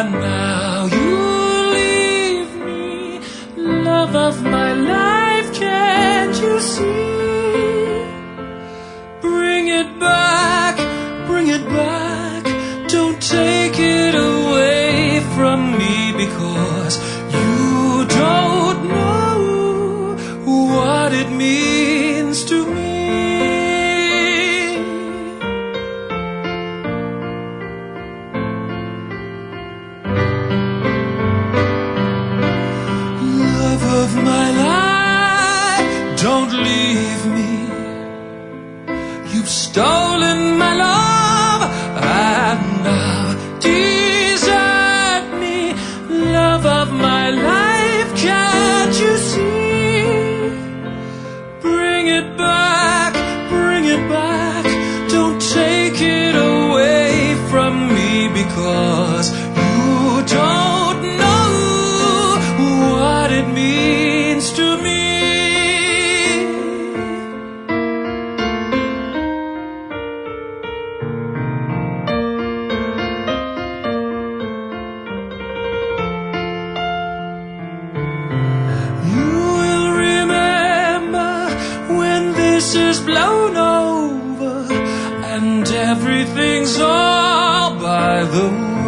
And now you leave me, love of my life, can't you see? Bring it back, don't take it away from me, because you don't know what it means to me. Love of my life, don't leave me. You've stolen my love and now desert me. Love of my life, can't you see? Bring it back, don't take it away from me, because you don't know what it means to me. Is blown over and everything's all by the way.